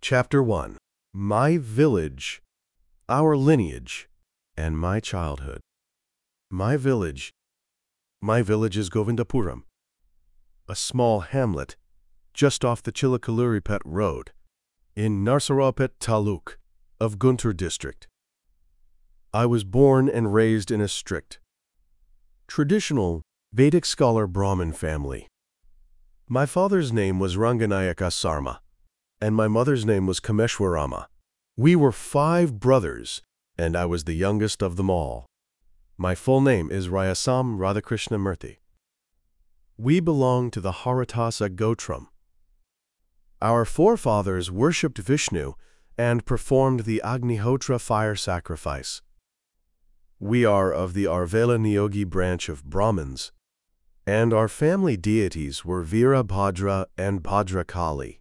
Chapter 1. My Village, Our Lineage, and My Childhood. My village is Govindapuram, a small hamlet just off the Chilakaluripet Road in Narsarawpet Taluk of Guntur district. I was born and raised in a strict, traditional Vedic scholar Brahmin family. My father's name was Ranganayaka Sarma, and my mother's name was Kameshwarama. We were 5 brothers, and I was the youngest of them all. My full name is Rayasam Radhakrishna Murthy. We belong to the Haritasa Gotram. Our forefathers worshipped Vishnu and performed the Agnihotra fire sacrifice. We are of the Arvela Niyogi branch of Brahmins, and our family deities were Virabhadra and Bhadrakali.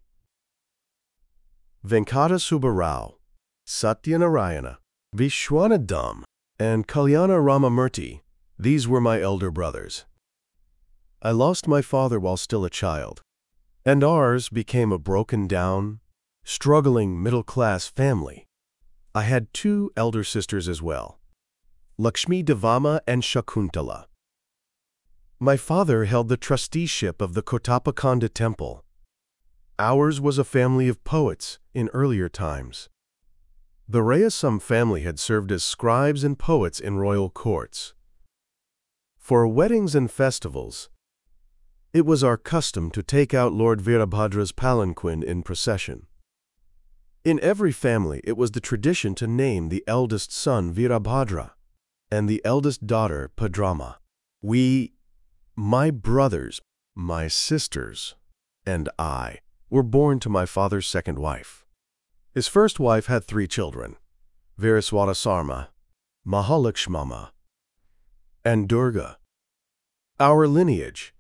Venkata Subbarao, Satyanarayana, Vishwanadam, and Kalyana Ramamurthy, these were my elder brothers. I lost my father while still a child, and ours became a broken-down, struggling middle-class family. I had 2 elder sisters as well, Lakshmi Devama and Shakuntala. My father held the trusteeship of the Kotapakonda temple. Ours was a family of poets in earlier times. The Rayasam family had served as scribes and poets in royal courts. For weddings and festivals, it was our custom to take out Lord Virabhadra's palanquin in procession. In every family, it was the tradition to name the eldest son Virabhadra and the eldest daughter Padrama. My brothers, my sisters, and I were born to my father's second wife. His first wife had 3 children, Viraswata Sarma, Mahalakshmama, and Durga. Our lineage,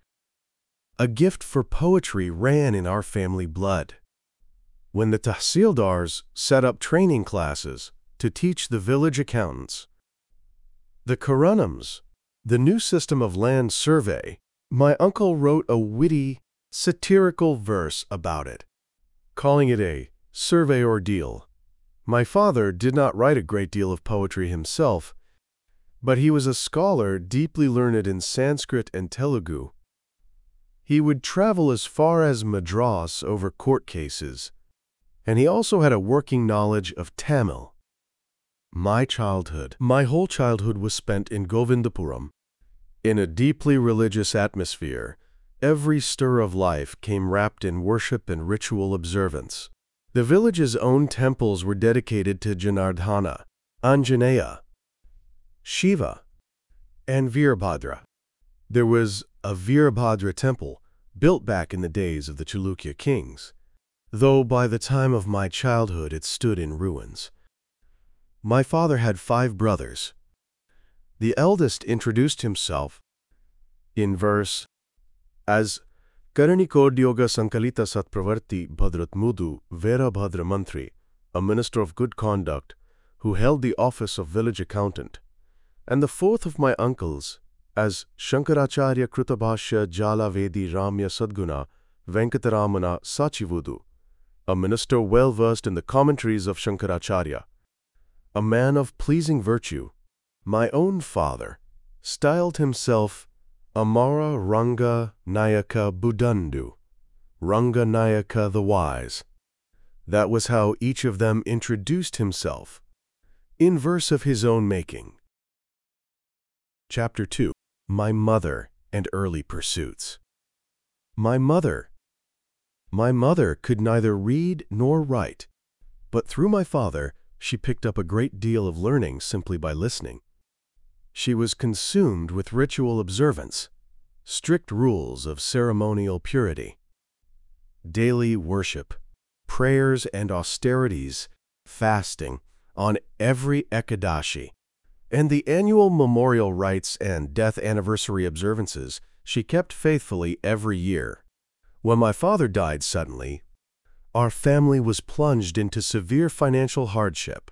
a gift for poetry, ran in our family blood. When the Tahsildars set up training classes to teach the village accountants the Karanams, the new system of land survey, my uncle wrote a witty, satirical verse about it, calling it a survey ordeal. My father did not write a great deal of poetry himself, but he was a scholar deeply learned in Sanskrit and Telugu. He would travel as far as Madras over court cases, and he also had a working knowledge of Tamil. My whole childhood was spent in Govindapuram. In a deeply religious atmosphere, every stir of life came wrapped in worship and ritual observance. The village's own temples were dedicated to Janardhana, Anjaneya, Shiva, and Virabhadra. There was a Virabhadra temple built back in the days of the Chalukya kings, though by the time of my childhood it stood in ruins. My father had 5 brothers. The eldest introduced himself in verse as Karanikodyoga Sankalita Satpravarti Bhadratmudu Virabhadra Mantri, a minister of good conduct who held the office of village accountant, and the 4th of my uncles as Shankaracharya Krutabhashya Jalavedi Ramya Sadguna Venkataramana Sachivudu, a minister well versed in the commentaries of Shankaracharya, a man of pleasing virtue. My own father styled himself Amara Ranga Nayaka Budundu, Ranga Nayaka the Wise. That was how each of them introduced himself, in verse of his own making. Chapter 2. My Mother and Early Pursuits. My mother could neither read nor write, but through my father she picked up a great deal of learning simply by listening. She was consumed with ritual observance, strict rules of ceremonial purity, daily worship, prayers and austerities, fasting on every Ekadashi, and the annual memorial rites and death anniversary observances she kept faithfully every year. When my father died suddenly, our family was plunged into severe financial hardship.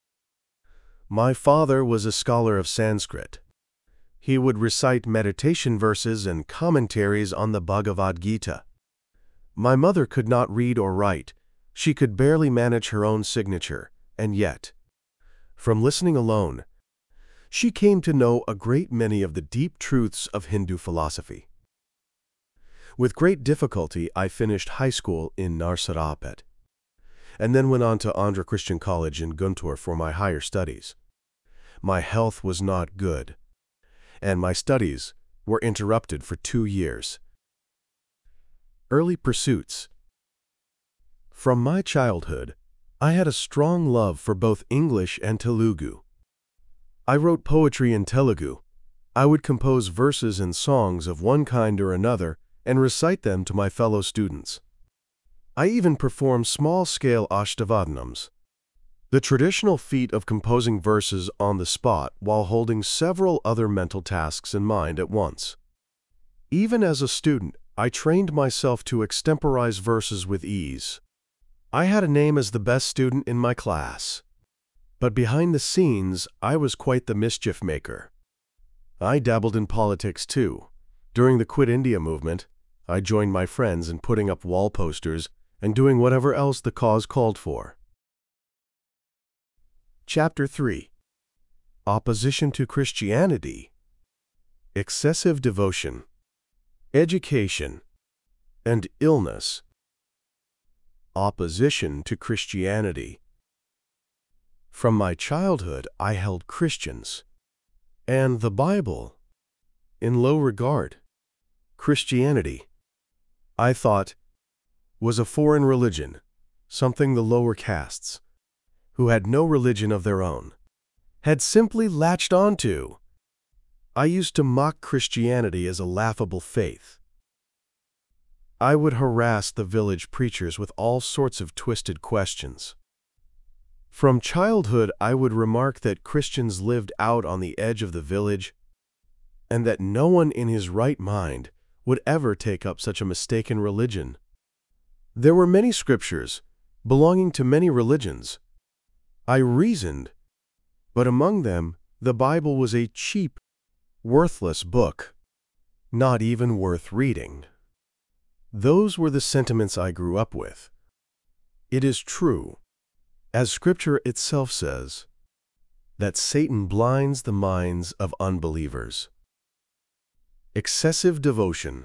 My father was a scholar of Sanskrit. He would recite meditation verses and commentaries on the Bhagavad Gita. My mother could not read or write. She could barely manage her own signature, and yet, from listening alone, she came to know a great many of the deep truths of Hindu philosophy. With great difficulty, I finished high school in Narsarapet, and then went on to Andhra Christian College in Guntur for my higher studies. My health was not good, and my studies were interrupted for 2 years. Early pursuits. From my childhood, I had a strong love for both English and Telugu. I wrote poetry in Telugu. I would compose verses and songs of one kind or another and recite them to my fellow students. I even performed small-scale ashtavadhanams, the traditional feat of composing verses on the spot while holding several other mental tasks in mind at once. Even as a student, I trained myself to extemporize verses with ease. I had a name as the best student in my class. But behind the scenes, I was quite the mischief maker. I dabbled in politics too. During the Quit India movement, I joined my friends in putting up wall posters and doing whatever else the cause called for. Chapter 3. Opposition to Christianity, Excessive Devotion, Education, and Illness. Opposition to Christianity. From my childhood, I held Christians and the Bible in low regard. Christianity, I thought, was a foreign religion, something the lower castes, who had no religion of their own, had simply latched onto. I used to mock Christianity as a laughable faith. I would harass the village preachers with all sorts of twisted questions. From childhood, I would remark that Christians lived out on the edge of the village, and that no one in his right mind would ever take up such a mistaken religion. There were many scriptures belonging to many religions. I reasoned, but among them the Bible was a cheap, worthless book, not even worth reading. Those were the sentiments I grew up with. It is true, as Scripture itself says, that Satan blinds the minds of unbelievers. Excessive devotion.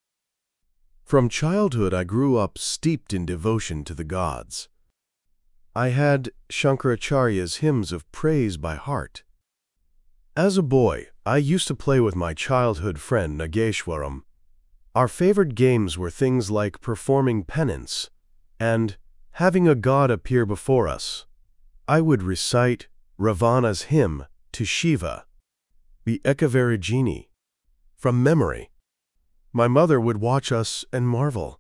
From childhood, I grew up steeped in devotion to the gods. I had Shankaracharya's hymns of praise by heart. As a boy, I used to play with my childhood friend Nageshwaram. Our favorite games were things like performing penance and having a god appear before us. I would recite Ravana's hymn to Shiva, the Ekavarajini, from memory. My mother would watch us and marvel.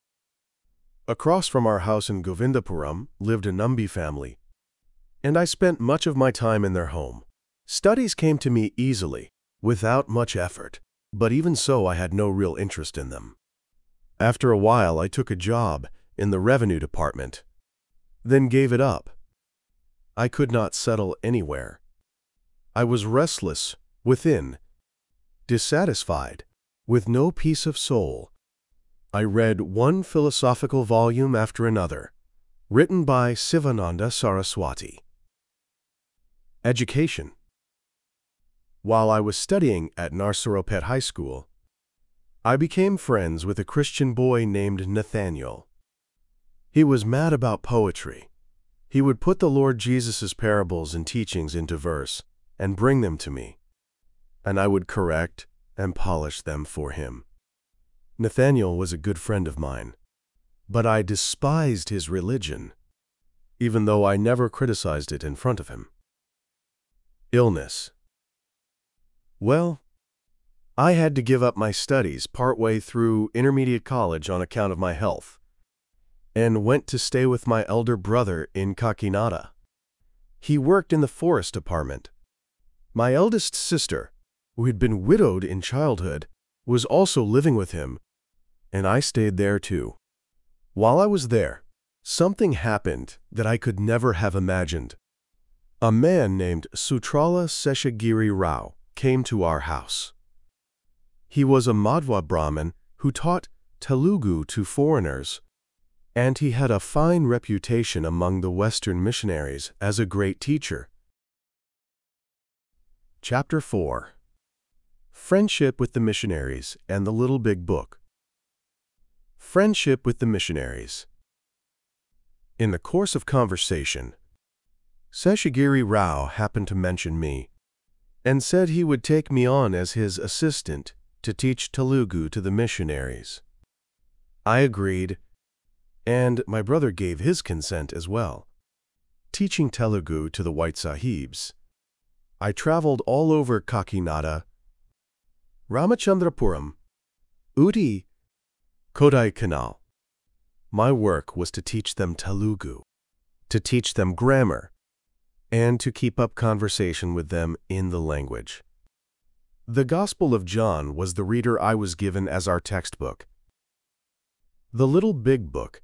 Across from our house in Govindapuram lived a Nambi family, and I spent much of my time in their home. Studies came to me easily, without much effort, but even so I had no real interest in them. After a while I took a job in the revenue department, then gave it up. I could not settle anywhere. I was restless within, dissatisfied, with no peace of soul. I read one philosophical volume after another, written by Sivananda Saraswati. Education. While I was studying at Narsarapet High School, I became friends with a Christian boy named Nathaniel. He was mad about poetry. He would put the Lord Jesus' parables and teachings into verse and bring them to me, and I would correct and polish them for him. Nathaniel was a good friend of mine, but I despised his religion, even though I never criticized it in front of him. Illness. Well, I had to give up my studies partway through intermediate college on account of my health, and went to stay with my elder brother in Kakinada. He worked in the forest department. My eldest sister, who had been widowed in childhood, was also living with him, and I stayed there too. While I was there, something happened that I could never have imagined. A man named Sutrala Seshagiri Rao came to our house. He was a Madhva Brahmin who taught Telugu to foreigners. and he had a fine reputation among the Western missionaries as a great teacher. Chapter 4. Friendship with the Missionaries and the Little Big Book. Friendship with the Missionaries. In the course of conversation, Seshagiri Rao happened to mention me and said he would take me on as his assistant to teach Telugu to the missionaries. I agreed, and my brother gave his consent as well. Teaching Telugu to the White Sahibs, I traveled all over Kakinada, Ramachandrapuram, Uti, Kodaikanal. My work was to teach them Telugu, to teach them grammar, and to keep up conversation with them in the language. The Gospel of John was the reader I was given as our textbook. The Little Big Book.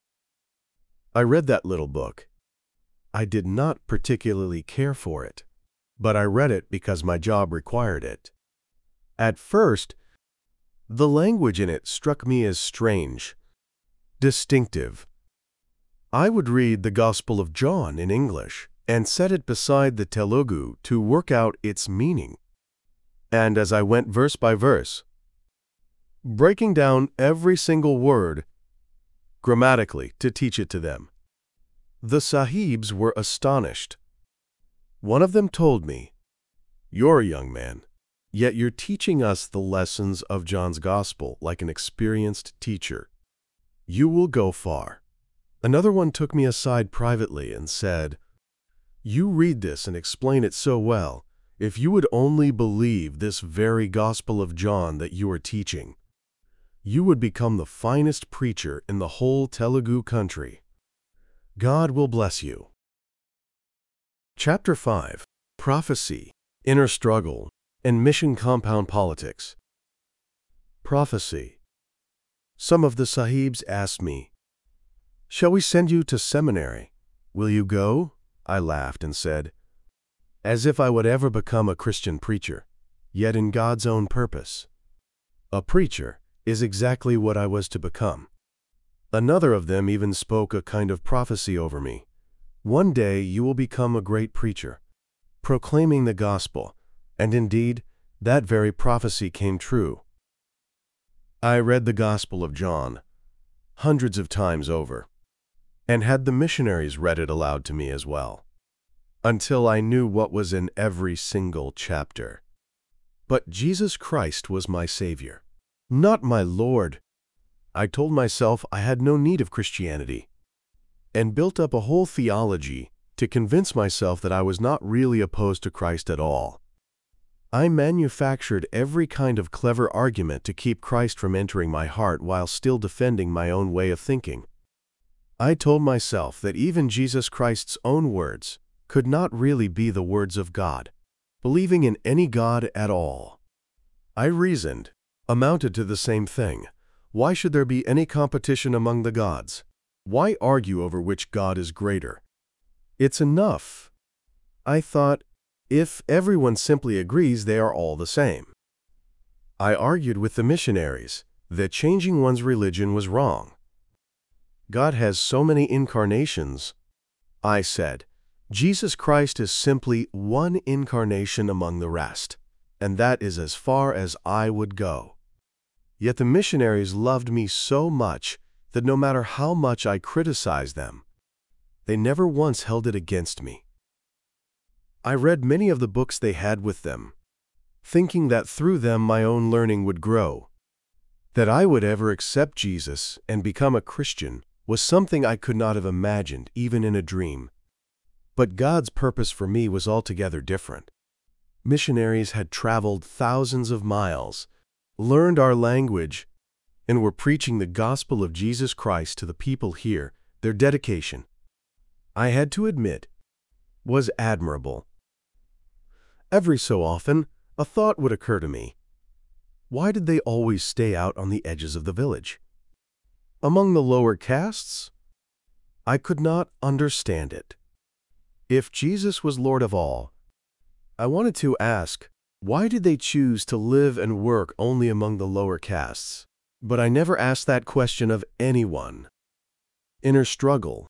I read that little book. I did not particularly care for it, but I read it because my job required it. At first, the language in it struck me as strange, distinctive. I would read the Gospel of John in English and set it beside the Telugu to work out its meaning. And as I went verse by verse, breaking down every single word grammatically to teach it to them, the Sahibs were astonished. One of them told me, "You're a young man, yet you're teaching us the lessons of John's Gospel like an experienced teacher. You will go far." Another one took me aside privately and said, "You read this and explain it so well. If you would only believe this very Gospel of John that you are teaching, you would become the finest preacher in the whole Telugu country. God will bless you." Chapter 5. Prophecy, Inner Struggle, and Mission Compound Politics. Prophecy. Some of the Sahibs asked me, "Shall we send you to seminary? Will you go?" I laughed and said, "As if I would ever become a Christian preacher, yet in God's own purpose." A preacher is exactly what I was to become. Another of them even spoke a kind of prophecy over me. "One day you will become a great preacher, proclaiming the gospel," and indeed, that very prophecy came true. I read the Gospel of John hundreds of times over, and had the missionaries read it aloud to me as well, until I knew what was in every single chapter. But Jesus Christ was my Savior, not my Lord. I told myself I had no need of Christianity, and built up a whole theology to convince myself that I was not really opposed to Christ at all. I manufactured every kind of clever argument to keep Christ from entering my heart while still defending my own way of thinking. I told myself that even Jesus Christ's own words could not really be the words of God, believing in any God at all. I reasoned, amounted to the same thing. Why should there be any competition among the gods? Why argue over which God is greater? It's enough, I thought, if everyone simply agrees they are all the same. I argued with the missionaries that changing one's religion was wrong. God has so many incarnations. I said, Jesus Christ is simply one incarnation among the rest, and that is as far as I would go. Yet the missionaries loved me so much that no matter how much I criticized them, they never once held it against me. I read many of the books they had with them, thinking that through them my own learning would grow. That I would ever accept Jesus and become a Christian was something I could not have imagined even in a dream. But God's purpose for me was altogether different. Missionaries had traveled thousands of miles, learned our language, and were preaching the gospel of Jesus Christ to the people here. Their dedication, I had to admit, was admirable. Every so often, a thought would occur to me. Why did they always stay out on the edges of the village? Among the lower castes? I could not understand it. If Jesus was Lord of all, I wanted to ask, why did they choose to live and work only among the lower castes? But I never asked that question of anyone. Inner struggle.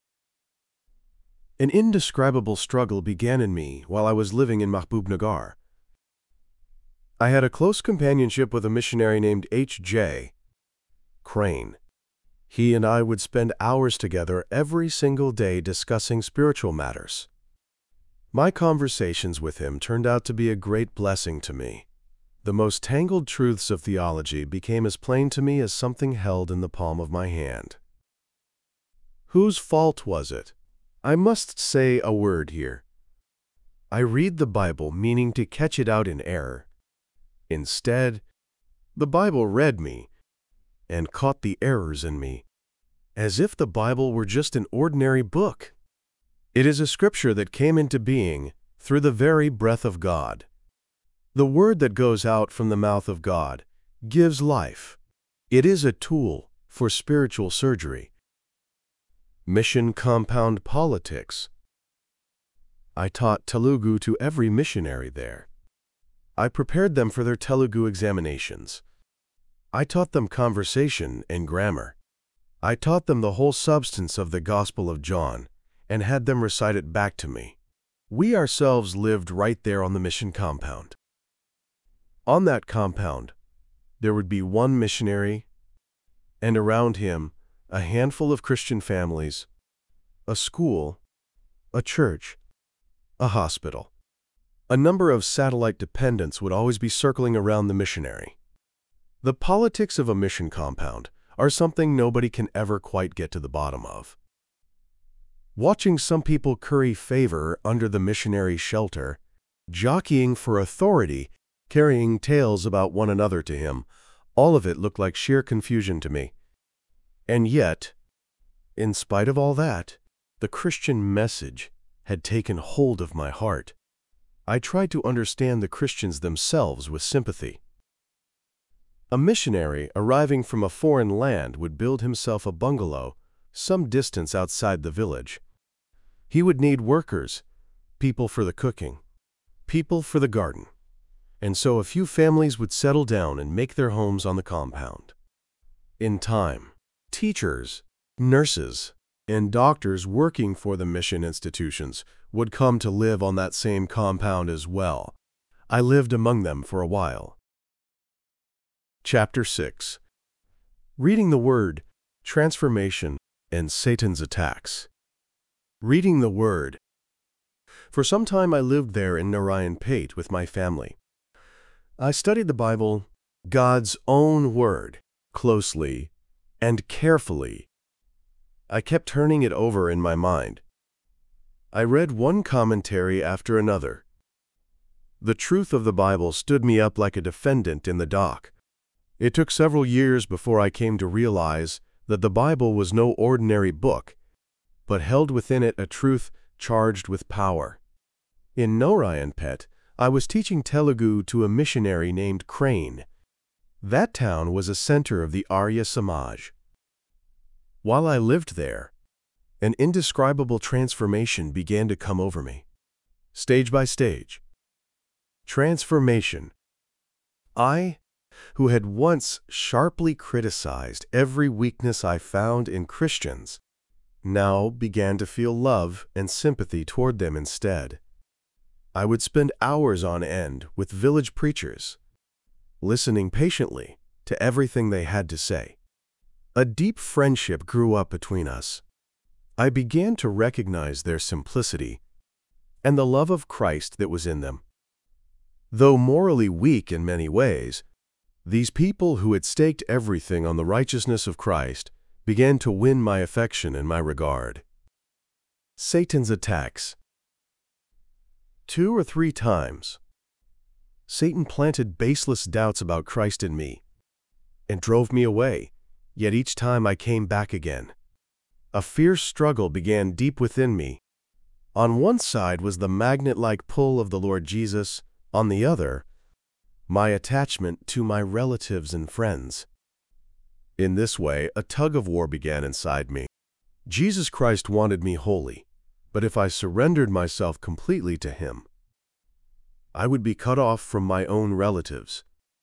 An indescribable struggle began in me while I was living in Mahbubnagar. I had a close companionship with a missionary named H.J. Crane. He and I would spend hours together every single day discussing spiritual matters. My conversations with him turned out to be a great blessing to me. The most tangled truths of theology became as plain to me as something held in the palm of my hand. Whose fault was it? I must say a word here. I read the Bible meaning to catch it out in error. Instead, the Bible read me and caught the errors in me, as if the Bible were just an ordinary book. It is a scripture that came into being through the very breath of God. The word that goes out from the mouth of God gives life. It is a tool for spiritual surgery. Mission compound politics. I taught Telugu to every missionary there. I prepared them for their Telugu examinations. I taught them conversation and grammar. I taught them the whole substance of the Gospel of John and had them recite it back to me. We ourselves lived right there on the mission compound. On that compound, there would be one missionary, and around him, a handful of Christian families, a school, a church, a hospital. A number of satellite dependents would always be circling around the missionary. The politics of a mission compound are something nobody can ever quite get to the bottom of. Watching some people curry favor under the missionary's shelter, jockeying for authority, carrying tales about one another to him, all of it looked like sheer confusion to me. And yet, in spite of all that, the Christian message had taken hold of my heart. I tried to understand the Christians themselves with sympathy. A missionary arriving from a foreign land would build himself a bungalow some distance outside the village. He would need workers, people for the cooking, people for the garden, and so a few families would settle down and make their homes on the compound. In time, teachers, nurses, and doctors working for the mission institutions would come to live on that same compound as well. I lived among them for a while. Chapter 6. Reading the Word, Transformation, and Satan's Attacks. Reading the Word. For some time I lived there in Narayan Pate with my family. I studied the Bible, God's own Word, closely and carefully. I kept turning it over in my mind. I read one commentary after another. The truth of the Bible stood me up like a defendant in the dock. It took several years before I came to realize that the Bible was no ordinary book, but held within it a truth charged with power. In Narayan Pet, I was teaching Telugu to a missionary named Crane. That town was a center of the Arya Samaj. While I lived there, an indescribable transformation began to come over me, stage by stage. Transformation. I, who had once sharply criticized every weakness I found in Christians, now began to feel love and sympathy toward them instead. I would spend hours on end with village preachers, listening patiently to everything they had to say. A deep friendship grew up between us. I began to recognize their simplicity and the love of Christ that was in them. Though morally weak in many ways, these people who had staked everything on the righteousness of Christ began to win my affection and my regard. Satan's attacks. 2 or 3 times, Satan planted baseless doubts about Christ in me and drove me away, yet each time I came back again. A fierce struggle began deep within me. On one side was the magnet-like pull of the Lord Jesus, on the other, my attachment to my relatives and friends. In this way, a tug-of-war began inside me. Jesus Christ wanted me holy, but if I surrendered myself completely to Him, I would be cut off from my own relatives.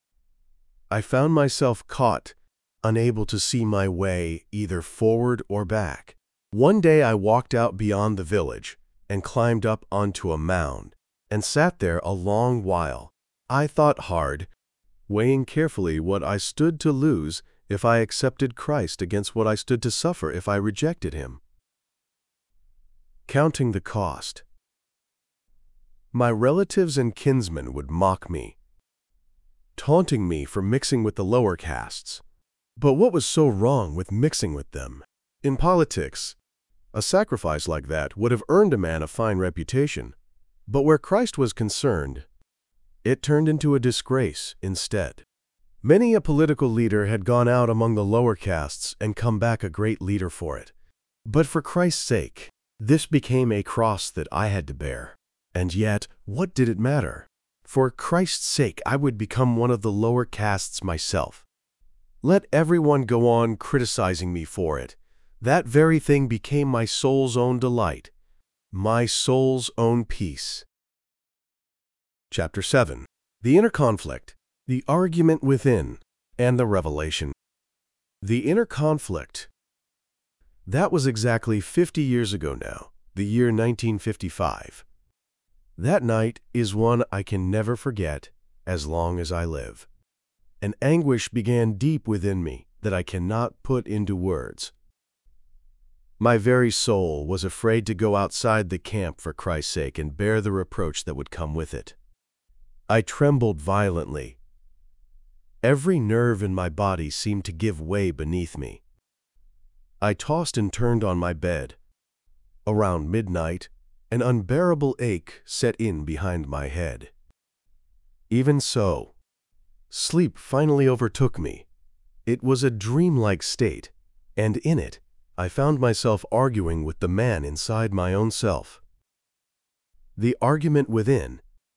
I found myself caught, unable to see my way either forward or back. One day I walked out beyond the village and climbed up onto a mound and sat there a long while. I thought hard, weighing carefully what I stood to lose if I accepted Christ against what I stood to suffer if I rejected him. Counting the cost. My relatives and kinsmen would mock me, taunting me for mixing with the lower castes. But what was so wrong with mixing with them? In politics, a sacrifice like that would have earned a man a fine reputation. But where Christ was concerned, it turned into a disgrace instead. Many a political leader had gone out among the lower castes and come back a great leader for it. But for Christ's sake, this became a cross that I had to bear. And yet, what did it matter? For Christ's sake, I would become one of the lower castes myself. Let everyone go on criticizing me for it. That very thing became my soul's own delight, my soul's own peace. Chapter 7. The Inner Conflict, the Argument Within, and the Revelation. The inner conflict. That was exactly 50 years ago now, the year 1955. That night is one I can never forget as long as I live. An anguish began deep within me that I cannot put into words. My very soul was afraid to go outside the camp for Christ's sake and bear the reproach that would come with it. I trembled violently. Every nerve in my body seemed to give way beneath me. I tossed and turned on my bed. Around midnight, an unbearable ache set in behind my head. Even so, sleep finally overtook me. It was a dreamlike state, and in it, I found myself arguing with the man inside my own self. The argument within.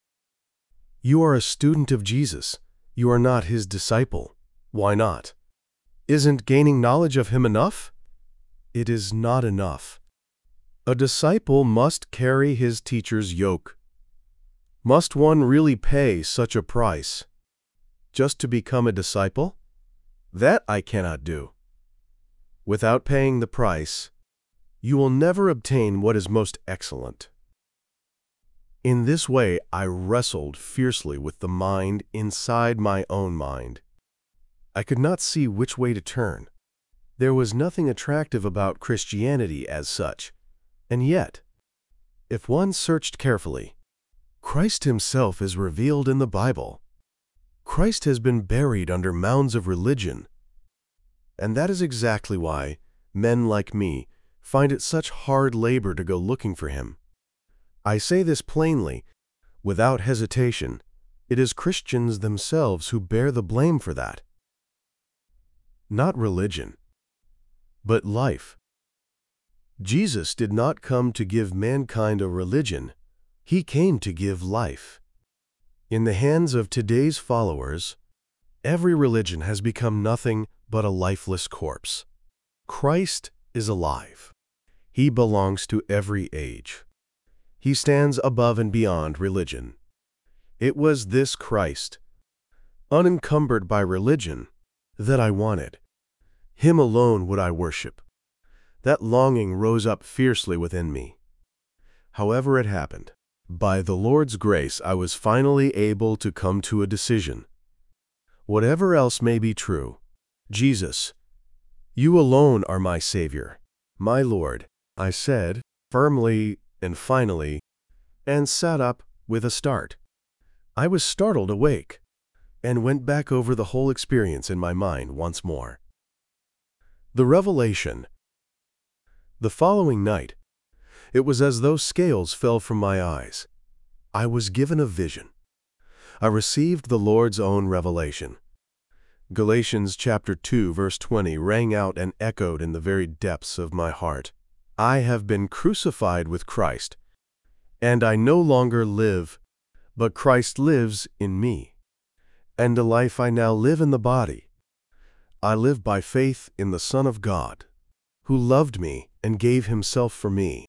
You are a student of Jesus. You are not his disciple. Why not? Isn't gaining knowledge of him enough? It is not enough. A disciple must carry his teacher's yoke. Must one really pay such a price just to become a disciple? That I cannot do. Without paying the price, you will never obtain what is most excellent. In this way, I wrestled fiercely with the mind inside my own mind. I could not see which way to turn. There was nothing attractive about Christianity as such. And yet, if one searched carefully, Christ himself is revealed in the Bible. Christ has been buried under mounds of religion. And that is exactly why men like me find it such hard labor to go looking for him. I say this plainly, without hesitation. It is Christians themselves who bear the blame for that. Not religion, but life. Jesus did not come to give mankind a religion. He came to give life. In the hands of today's followers, every religion has become nothing but a lifeless corpse. Christ is alive. He belongs to every age. He stands above and beyond religion. It was this Christ, unencumbered by religion, that I wanted. Him alone would I worship. That longing rose up fiercely within me. However it happened, by the Lord's grace, I was finally able to come to a decision. Whatever else may be true, Jesus, you alone are my Savior, my Lord, I said, firmly and finally, and sat up with a start. I was startled awake, and went back over the whole experience in my mind once more. The revelation. The following night, it was as though scales fell from my eyes. I was given a vision. I received the Lord's own revelation. Galatians chapter 2 verse 20 rang out and echoed in the very depths of my heart. I have been crucified with Christ, and I no longer live, but Christ lives in me. And the life I now live in the body, I live by faith in the Son of God, who loved me and gave himself for me.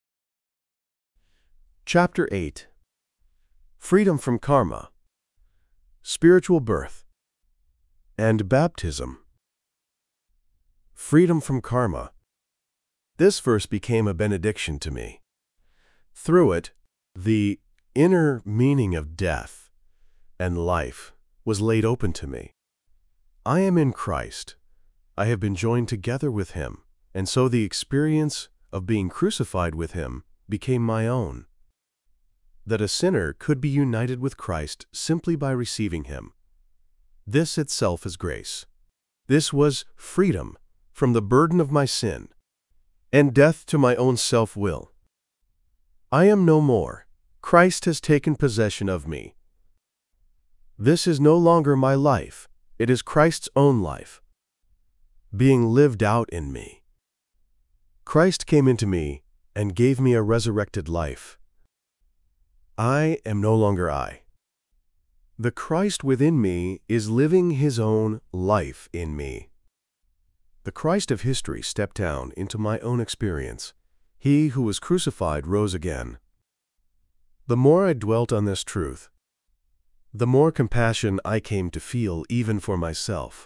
Chapter 8. Freedom from Karma, Spiritual Birth, and Baptism. Freedom from karma. This verse became a benediction to me. Through it, the inner meaning of death and life was laid open to me. I am in Christ. I have been joined together with Him, and so the experience of being crucified with Him became my own. That a sinner could be united with Christ simply by receiving Him. This itself is grace. This was freedom from the burden of my sin and death to my own self-will. I am no more. Christ has taken possession of me. This is no longer my life. It is Christ's own life, being lived out in me. Christ came into me and gave me a resurrected life. I am no longer I. The Christ within me is living His own life in me. The Christ of history stepped down into my own experience. He who was crucified rose again. The more I dwelt on this truth, the more compassion I came to feel even for myself.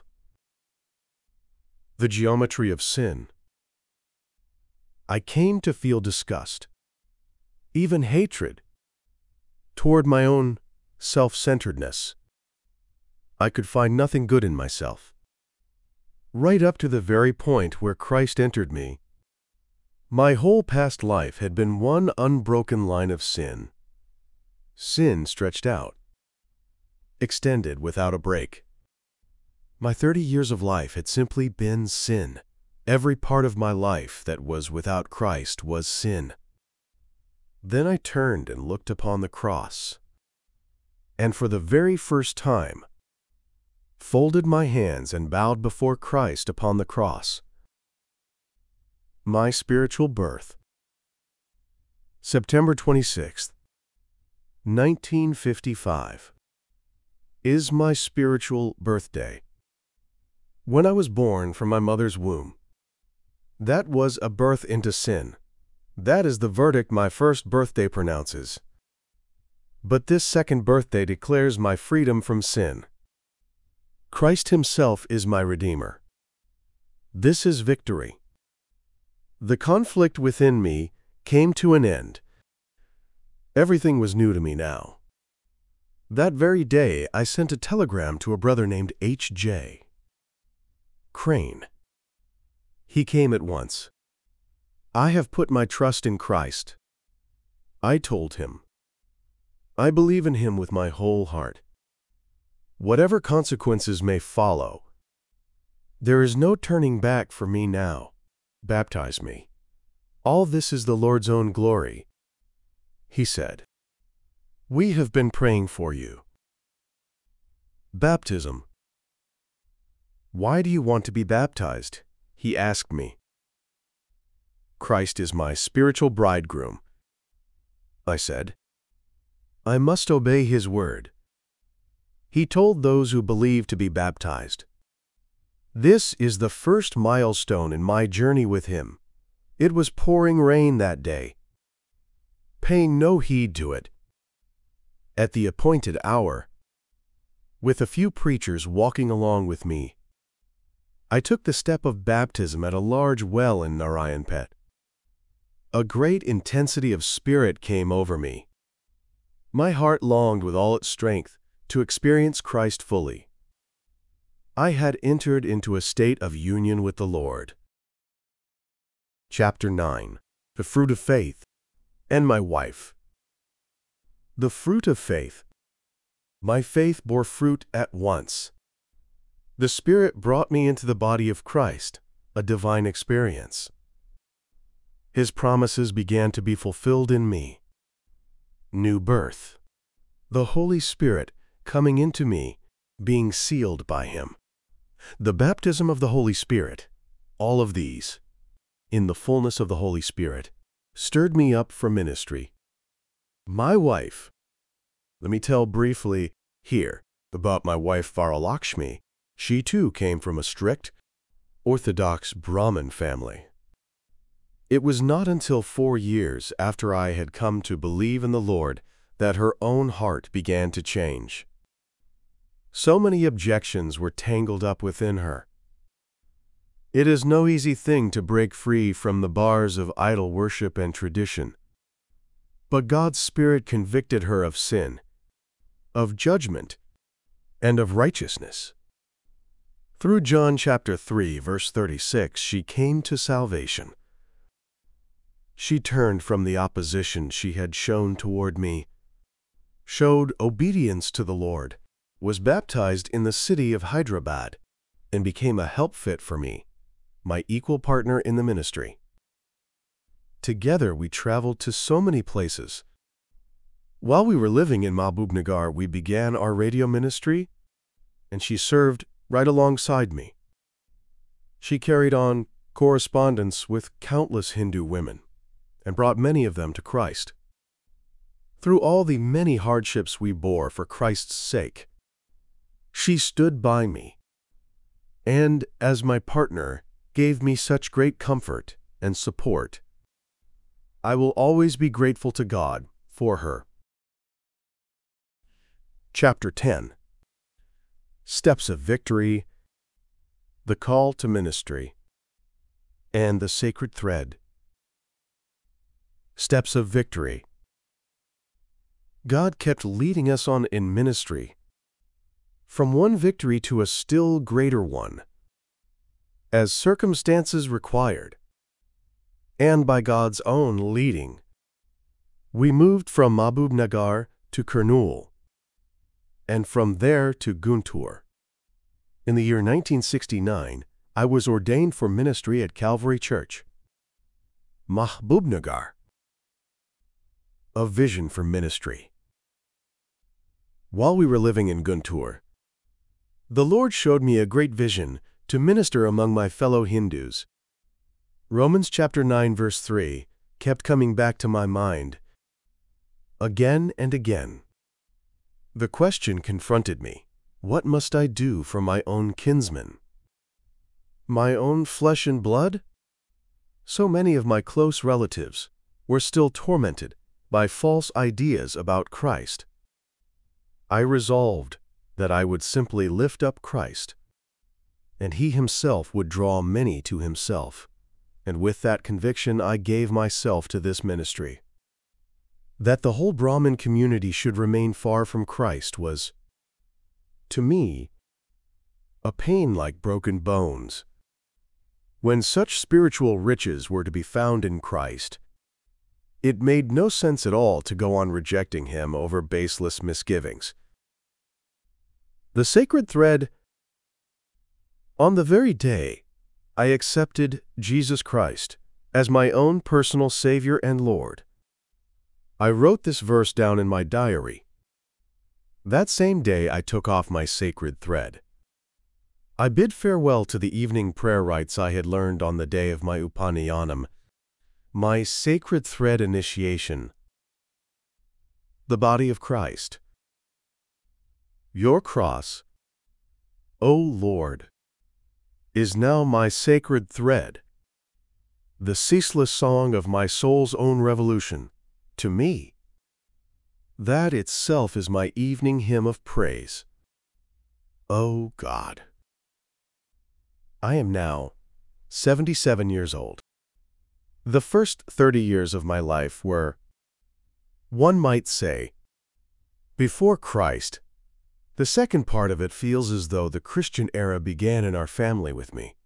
The geometry of sin. I came to feel disgust, even hatred, toward my own self-centeredness. I could find nothing good in myself. Right up to the very point where Christ entered me, my whole past life had been one unbroken line of sin. Sin stretched out, extended without a break. My 30 years of life had simply been sin. Every part of my life that was without Christ was sin. Then I turned and looked upon the cross, and for the very first time, folded my hands and bowed before Christ upon the cross. My spiritual birth. September 26th, 1955, is my spiritual birthday. When I was born from my mother's womb, that was a birth into sin. That is the verdict my first birthday pronounces. But this second birthday declares my freedom from sin. Christ Himself is my Redeemer. This is victory. The conflict within me came to an end. Everything was new to me now. That very day, I sent a telegram to a brother named H.J. Crane. He came at once. I have put my trust in Christ. I told him. I believe in Him with my whole heart. Whatever consequences may follow, there is no turning back for me now. Baptize me. All this is the Lord's own glory. He said, we have been praying for you. Baptism. Why do you want to be baptized? He asked me. Christ is my spiritual bridegroom. I said, I must obey His word. He told those who believe to be baptized. This is the first milestone in my journey with Him. It was pouring rain that day. Paying no heed to it. At the appointed hour, with a few preachers walking along with me, I took the step of baptism at a large well in Narayanpet. A great intensity of spirit came over me. My heart longed with all its strength to experience Christ fully. I had entered into a state of union with the Lord. Chapter 9. The Fruit of Faith and my wife. The fruit of faith. My faith bore fruit at once. The Spirit brought me into the body of Christ, a divine experience. His promises began to be fulfilled in me. New birth. The Holy Spirit coming into me, being sealed by Him. The baptism of the Holy Spirit, all of these, in the fullness of the Holy Spirit, stirred me up for ministry. My wife. Let me tell briefly here about my wife Varalakshmi. She too came from a strict, Orthodox Brahmin family. It was not until 4 years after I had come to believe in the Lord that her own heart began to change. So many objections were tangled up within her. It is no easy thing to break free from the bars of idol worship and tradition. But God's Spirit convicted her of sin, of judgment, and of righteousness. Through John chapter 3, verse 36, she came to salvation. She turned from the opposition she had shown toward me, showed obedience to the Lord, was baptized in the city of Hyderabad, and became a help fit for me, my equal partner in the ministry. Together we traveled to so many places. While we were living in Mahbubnagar, we began our radio ministry, and she served right alongside me. She carried on correspondence with countless Hindu women and brought many of them to Christ. Through all the many hardships we bore for Christ's sake, she stood by me, and as my partner, gave me such great comfort and support. I will always be grateful to God for her. Chapter 10. Steps of Victory, the Call to Ministry, and the Sacred Thread. Steps of Victory. God kept leading us on in ministry, from one victory to a still greater one, as circumstances required, and by God's own leading. We moved from Mahbubnagar to Kurnool, and from there to Guntur. In the year 1969, I was ordained for ministry at Calvary Church, Mahbubnagar. A vision for ministry. While we were living in Guntur, the Lord showed me a great vision to minister among my fellow Hindus. Romans chapter 9 verse 3 kept coming back to my mind again and again. The question confronted me, what must I do for my own kinsmen? My own flesh and blood? So many of my close relatives were still tormented by false ideas about Christ. I resolved that I would simply lift up Christ, and He Himself would draw many to Himself. And with that conviction, I gave myself to this ministry. That the whole Brahmin community should remain far from Christ was, to me, a pain like broken bones. When such spiritual riches were to be found in Christ, it made no sense at all to go on rejecting Him over baseless misgivings. The Sacred Thread. On the very day I accepted Jesus Christ as my own personal Savior and Lord, I wrote this verse down in my diary. That same day I took off my sacred thread. I bid farewell to the evening prayer rites I had learned on the day of my Upanayanam, my sacred thread initiation. The body of Christ. Your cross, O Lord, is now my sacred thread, the ceaseless song of my soul's own revolution. To me, that itself is my evening hymn of praise. O God. I am now 77 years old. The first 30 years of my life were, one might say, before Christ. The second part of it feels as though the Christian era began in our family with me.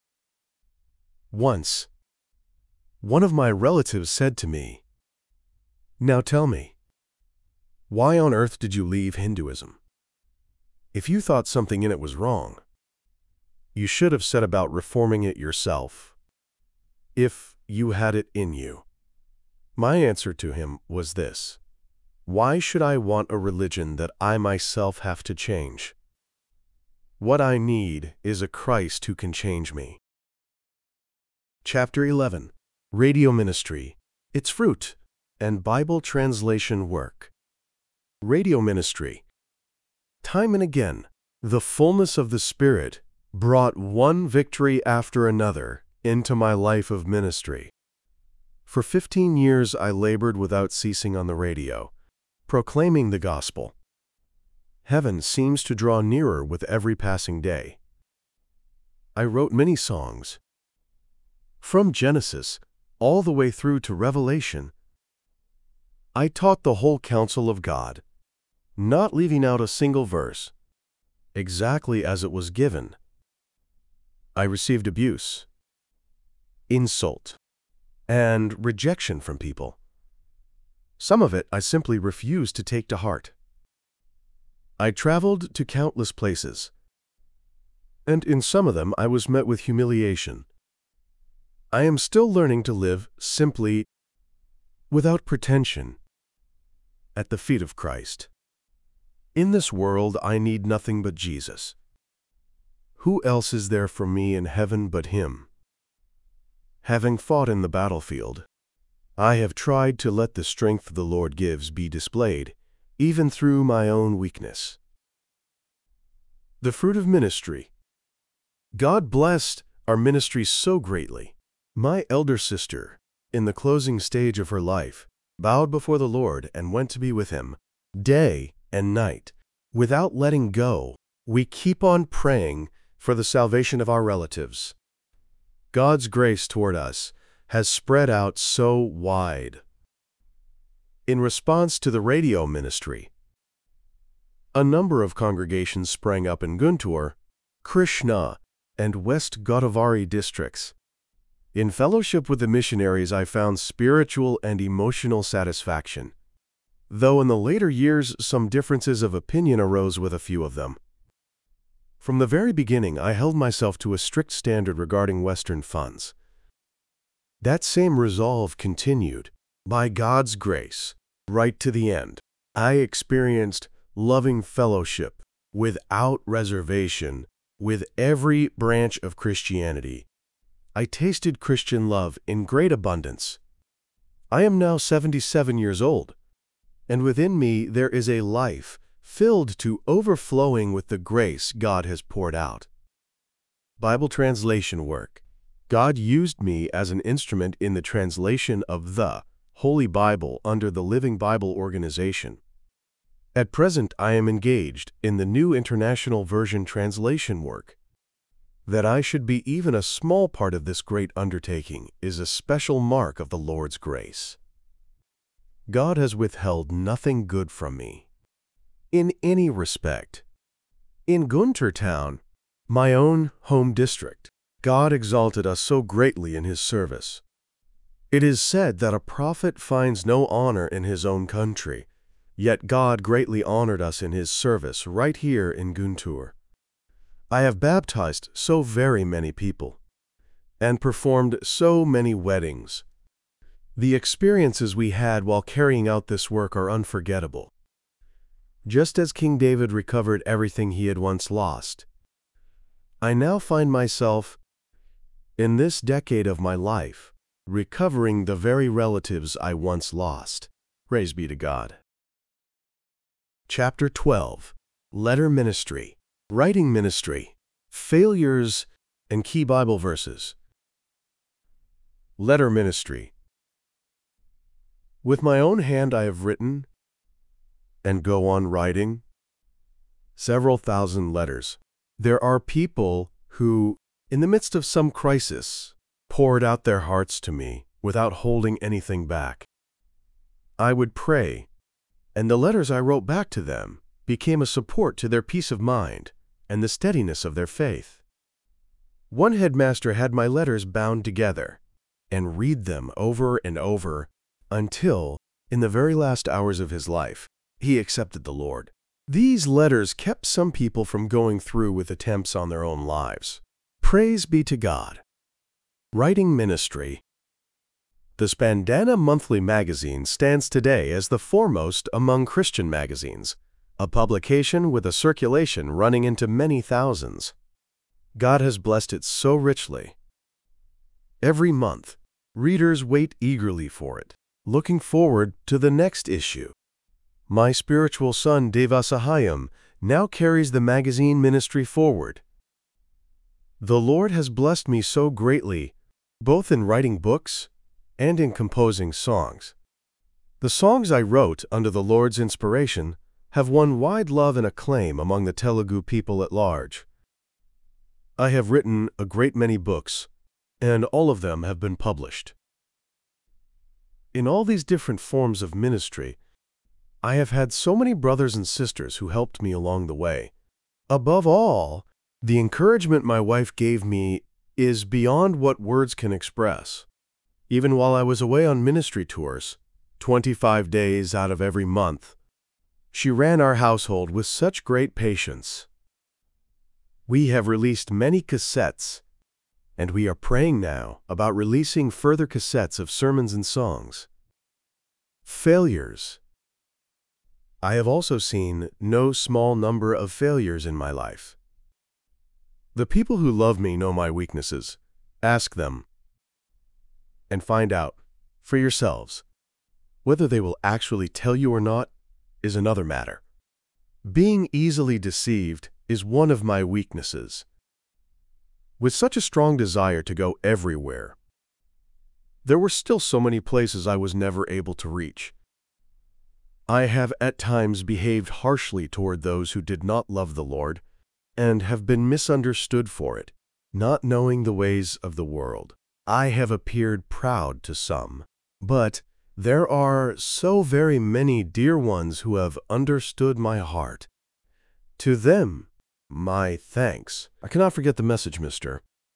Once, one of my relatives said to me, "Now tell me, why on earth did you leave Hinduism? If you thought something in it was wrong, you should have set about reforming it yourself, if you had it in you." My answer to him was this: why should I want a religion that I myself have to change? What I need is a Christ who can change me. Chapter 11. Radio Ministry, Its Fruit, and Bible Translation Work. Radio Ministry. Time and again, the fullness of the Spirit brought one victory after another into my life of ministry. For 15 years I labored without ceasing on the radio, proclaiming the gospel. Heaven seems to draw nearer with every passing day. I wrote many songs, From Genesis all the way through to Revelation, I taught the whole counsel of God, not leaving out a single verse, exactly as it was given. I received abuse, insult, and rejection from people. Some of it I simply refused to take to heart. I traveled to countless places, and in some of them I was met with humiliation. I am still learning to live simply, without pretension, at the feet of Christ. In this world I need nothing but Jesus. Who else is there for me in heaven but Him? Having fought in the battlefield, I have tried to let the strength the Lord gives be displayed, even through my own weakness. The fruit of ministry. God blessed our ministry so greatly. My elder sister, in the closing stage of her life, bowed before the Lord and went to be with Him. Day and night, without letting go, we keep on praying for the salvation of our relatives. God's grace toward us has spread out so wide. In response to the radio ministry, a number of congregations sprang up in Guntur, Krishna, and West Godavari districts. In fellowship with the missionaries, I found spiritual and emotional satisfaction, though in the later years some differences of opinion arose with a few of them. From the very beginning, I held myself to a strict standard regarding Western funds. That same resolve continued, by God's grace, right to the end. I experienced loving fellowship, without reservation, with every branch of Christianity. I tasted Christian love in great abundance. I am now 77 years old, and within me there is a life filled to overflowing with the grace God has poured out. Bible translation work. God used me as an instrument in the translation of the Holy Bible under the Living Bible Organization. At present, I am engaged in the New International Version translation work. That I should be even a small part of this great undertaking is a special mark of the Lord's grace. God has withheld nothing good from me, in any respect. In Guntur town, my own home district, God exalted us so greatly in His service. It is said that a prophet finds no honor in his own country, yet God greatly honored us in His service right here in Guntur. I have baptized so very many people and performed so many weddings. The experiences we had while carrying out this work are unforgettable. Just as King David recovered everything he had once lost, I now find myself, in this decade of my life, recovering the very relatives I once lost. Praise be to God. Chapter 12. Letter Ministry. Writing Ministry. Failures and Key Bible Verses. Letter Ministry. With my own hand I have written, and go on writing, several thousand letters. There are people who, in the midst of some crisis, poured out their hearts to me without holding anything back. I would pray, and the letters I wrote back to them became a support to their peace of mind and the steadiness of their faith. One headmaster had my letters bound together and read them over and over until, in the very last hours of his life, he accepted the Lord. These letters kept some people from going through with attempts on their own lives. Praise be to God. Writing Ministry. The Spandana Monthly magazine stands today as the foremost among Christian magazines, a publication with a circulation running into many thousands. God has blessed it so richly. Every month, readers wait eagerly for it, looking forward to the next issue. My spiritual son Devasahayam now carries the magazine ministry forward. The Lord has blessed me so greatly, both in writing books and in composing songs. The songs I wrote under the Lord's inspiration have won wide love and acclaim among the Telugu people at large. I have written a great many books and all of them have been published. In all these different forms of ministry, I have had so many brothers and sisters who helped me along the way. Above all, the encouragement my wife gave me is beyond what words can express. Even while I was away on ministry tours, 25 days out of every month, she ran our household with such great patience. We have released many cassettes, and we are praying now about releasing further cassettes of sermons and songs. Failures. I have also seen no small number of failures in my life. The people who love me know my weaknesses. Ask them, and find out for yourselves. Whether they will actually tell you or not is another matter. Being easily deceived is one of my weaknesses. With such a strong desire to go everywhere, there were still so many places I was never able to reach. I have at times behaved harshly toward those who did not love the Lord and have been misunderstood for it, not knowing the ways of the world. I have appeared proud to some, but there are so very many dear ones who have understood my heart. To them, my thanks. I cannot forget the message Mr.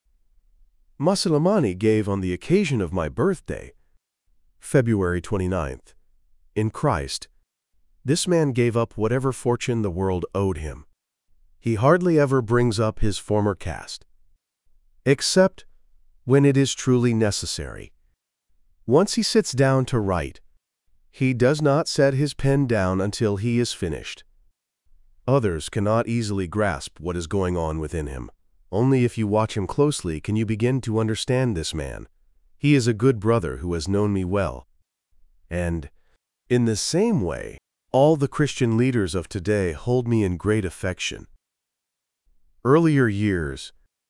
Masilamani gave on the occasion of my birthday, February 29th. In Christ, this man gave up whatever fortune the world owed him. He hardly ever brings up his former caste, except when it is truly necessary. Once he sits down to write, he does not set his pen down until he is finished. Others cannot easily grasp what is going on within him. Only if you watch him closely can you begin to understand this man. He is a good brother who has known me well. And, in the same way, all the Christian leaders of today hold me in great affection. Earlier years,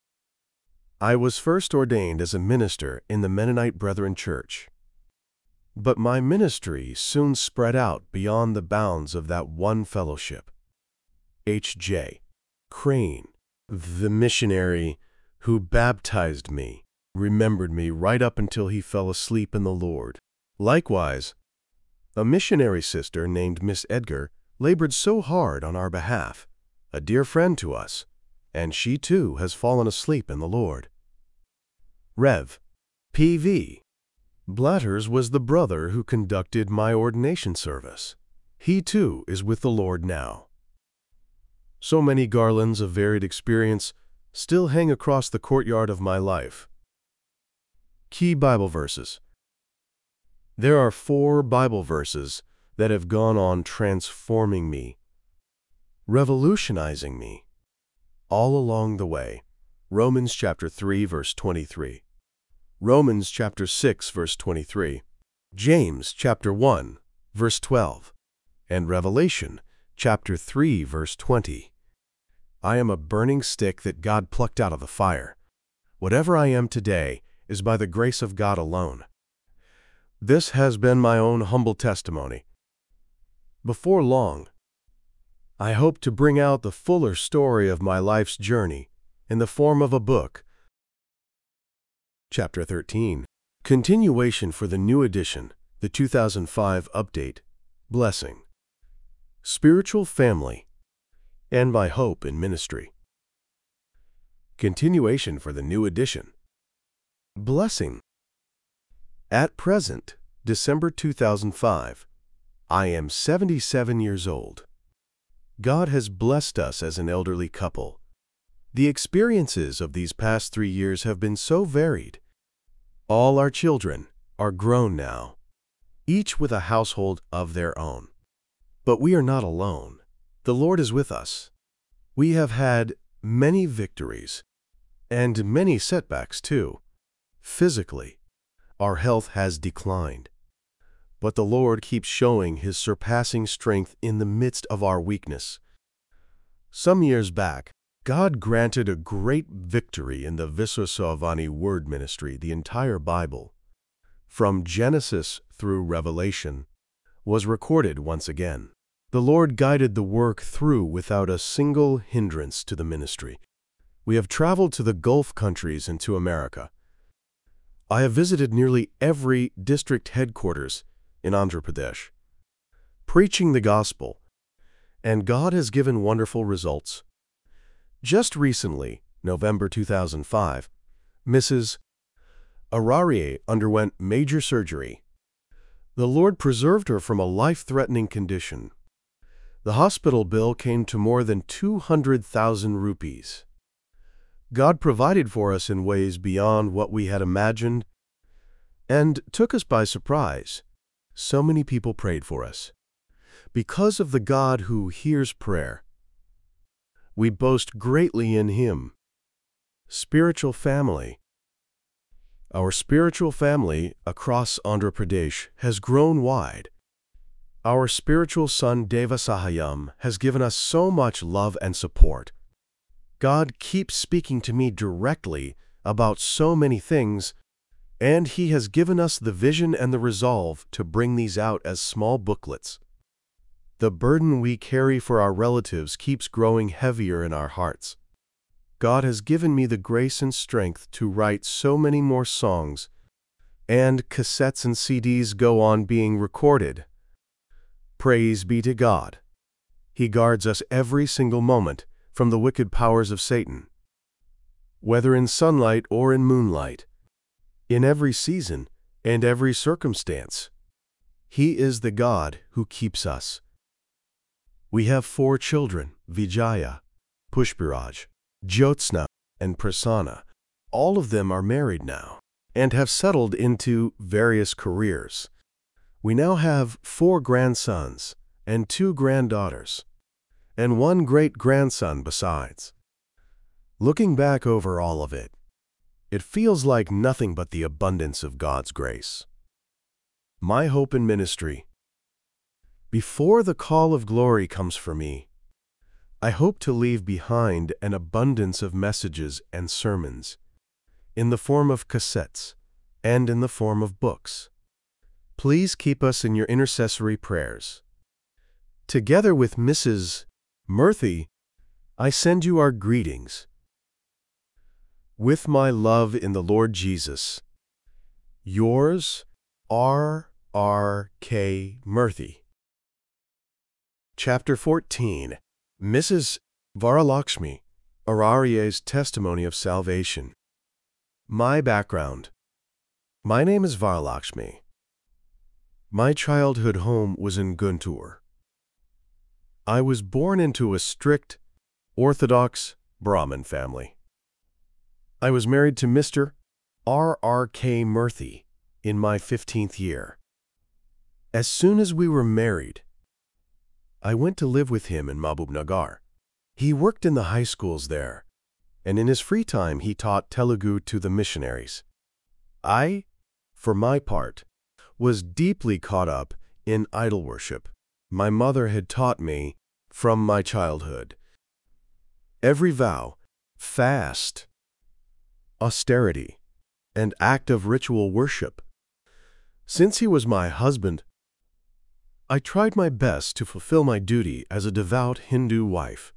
I was first ordained as a minister in the Mennonite Brethren Church. But my ministry soon spread out beyond the bounds of that one fellowship. H.J. Crane, the missionary who baptized me, remembered me right up until he fell asleep in the Lord. Likewise, a missionary sister named Miss Edgar labored so hard on our behalf, a dear friend to us, and she too has fallen asleep in the Lord. Rev. P.V. Blatters was the brother who conducted my ordination service. He too is with the Lord now. So many garlands of varied experience still hang across the courtyard of my life. Key Bible verses. There are 4 Bible verses that have gone on transforming me, revolutionizing me, all along the way. Romans chapter 3, verse 23. Romans chapter 6, verse 23. James chapter 1, verse 12. And Revelation chapter 3, verse 20. I am a burning stick that God plucked out of the fire. Whatever I am today is by the grace of God alone. This has been my own humble testimony. Before long, I hope to bring out the fuller story of my life's journey in the form of a book. Chapter 13. Continuation for the new edition, the 2005 update, Blessing, Spiritual Family, and My Hope in Ministry. Continuation for the new edition. Blessing. At present, December 2005, I am 77 years old. God has blessed us as an elderly couple. The experiences of these past 3 years have been so varied. All our children are grown now, each with a household of their own. But we are not alone. The Lord is with us. We have had many victories and many setbacks too. Physically, our health has declined, but the Lord keeps showing His surpassing strength in the midst of our weakness. Some years back, God granted a great victory in the Viswasavani word ministry. The entire Bible, from Genesis through Revelation, was recorded once again. The Lord guided the work through without a single hindrance to the ministry. We have traveled to the Gulf countries and to America. I have visited nearly every district headquarters in Andhra Pradesh, preaching the gospel, and God has given wonderful results. Just recently, November 2005, Mrs. Ararye underwent major surgery. The Lord preserved her from a life-threatening condition. The hospital bill came to more than 200,000 rupees. God provided for us in ways beyond what we had imagined and took us by surprise. So many people prayed for us. Because of the God who hears prayer, we boast greatly in Him. Spiritual family. Our spiritual family across Andhra Pradesh has grown wide. Our spiritual son Deva Sahayam has given us so much love and support. God keeps speaking to me directly about so many things, and He has given us the vision and the resolve to bring these out as small booklets. The burden we carry for our relatives keeps growing heavier in our hearts. God has given me the grace and strength to write so many more songs, and cassettes and CDs go on being recorded. Praise be to God. He guards us every single moment from the wicked powers of Satan. Whether in sunlight or in moonlight, in every season and every circumstance, He is the God who keeps us. We have 4 children, Vijaya, Pushpiraj, Jyotsna, and Prasanna. All of them are married now and have settled into various careers. We now have 4 grandsons and 2 granddaughters, and 1 great-grandson besides. Looking back over all of it, it feels like nothing but the abundance of God's grace. My hope in ministry. Before the call of glory comes for me, I hope to leave behind an abundance of messages and sermons, in the form of cassettes and in the form of books. Please keep us in your intercessory prayers. Together with Mrs. Murthy, I send you our greetings. With my love in the Lord Jesus, yours, R.R.K. Murthy. Chapter 14. Mrs. Varalakshmi Ararye's Testimony of Salvation. My background. My name is Varalakshmi. My childhood home was in Guntur. I was born into a strict, Orthodox Brahmin family. I was married to Mr. R.R.K. Murthy in my 15th year. As soon as we were married, I went to live with him in Mahbubnagar. He worked in the high schools there, and in his free time he taught Telugu to the missionaries. I, for my part, was deeply caught up in idol worship. My mother had taught me from my childhood. Every vow, fast, austerity, and act of ritual worship. Since he was my husband, I tried my best to fulfill my duty as a devout Hindu wife.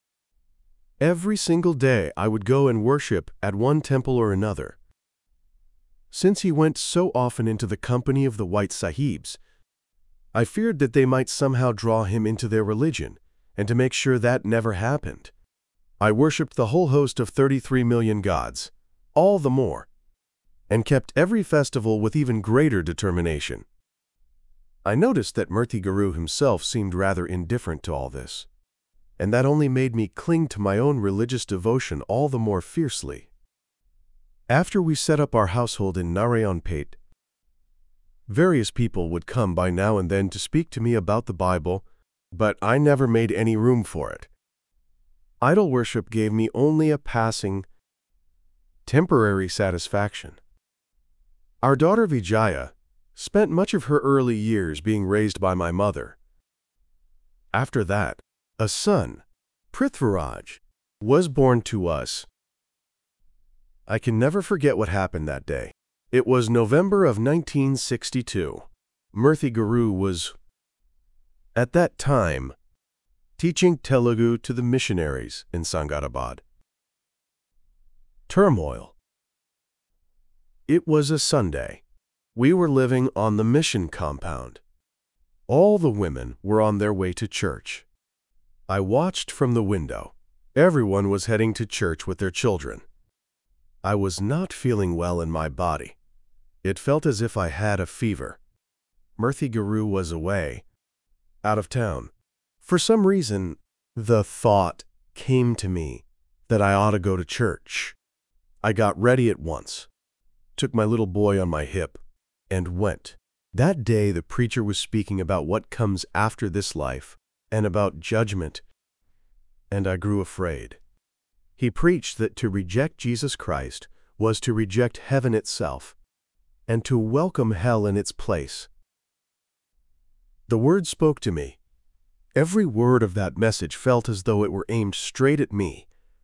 Every single day I would go and worship at one temple or another. Since he went so often into the company of the white sahibs, I feared that they might somehow draw him into their religion, and to make sure that never happened, I worshipped the whole host of 33 million gods, all the more, and kept every festival with even greater determination. I noticed that Murthy Guru himself seemed rather indifferent to all this, and that only made me cling to my own religious devotion all the more fiercely. After we set up our household in Narayanpet, various people would come by now and then to speak to me about the Bible, but I never made any room for it. Idol worship gave me only a passing, temporary satisfaction. Our daughter Vijaya spent much of her early years being raised by my mother. After that, a son, Prithviraj, was born to us. I can never forget what happened that day. It was November of 1962. Murthy Guru was, at that time, teaching Telugu to the missionaries in Sangarabad. Turmoil. It was a Sunday. We were living on the mission compound. All the women were on their way to church. I watched from the window. Everyone was heading to church with their children. I was not feeling well in my body. It felt as if I had a fever. Murthy Guru was away, out of town. For some reason, the thought came to me that I ought to go to church. I got ready at once, took my little boy on my hip, and went. That day the preacher was speaking about what comes after this life and about judgment, and I grew afraid. He preached that to reject Jesus Christ was to reject heaven itself and to welcome hell in its place. The word spoke to me. Every word of that message felt as though it were aimed straight at me,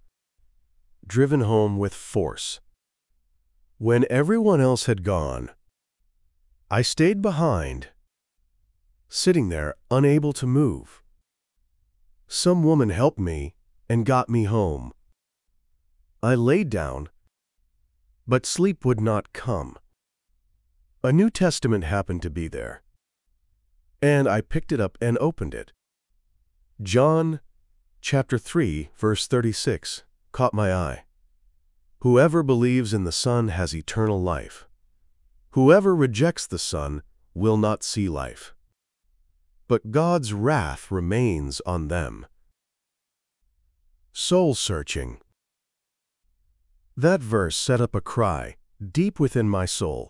driven home with force. When everyone else had gone, I stayed behind, sitting there unable to move. Some woman helped me and got me home. I laid down, but sleep would not come. A New Testament happened to be there, and I picked it up and opened it. John chapter 3, verse 36 caught my eye. Whoever believes in the Son has eternal life. Whoever rejects the Son will not see life, but God's wrath remains on them. Soul-searching. That verse set up a cry deep within my soul.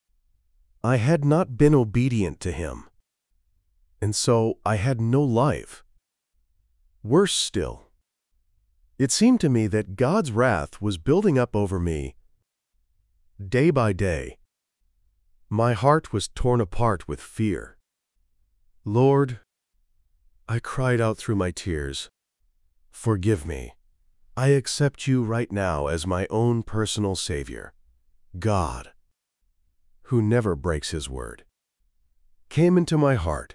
I had not been obedient to Him, and so I had no life. Worse still, it seemed to me that God's wrath was building up over me day by day. My heart was torn apart with fear. Lord, I cried out through my tears, forgive me. I accept you right now as my own personal Savior. God, who never breaks His word, came into my heart.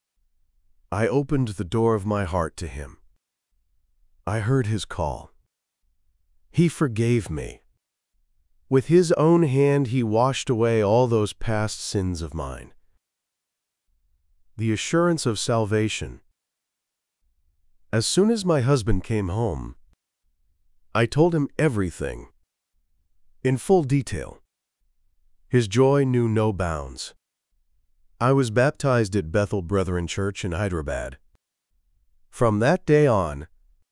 I opened the door of my heart to Him. I heard His call. He forgave me. With His own hand He washed away all those past sins of mine. The assurance of salvation. As soon as my husband came home, I told him everything, in full detail. His joy knew no bounds. I was baptized at Bethel Brethren Church in Hyderabad. From that day on,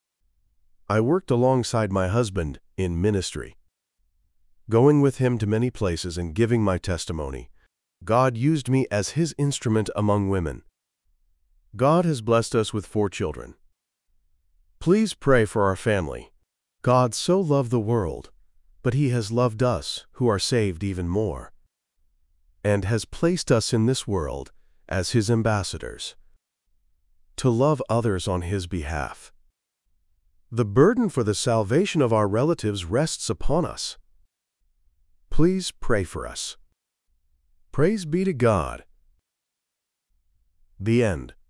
I worked alongside my husband in ministry. Going with him to many places and giving my testimony, God used me as His instrument among women. God has blessed us with 4 children. Please pray for our family. God so loved the world, but He has loved us, who are saved, even more, and has placed us in this world as His ambassadors, to love others on His behalf. The burden for the salvation of our relatives rests upon us. Please pray for us. Praise be to God. The end.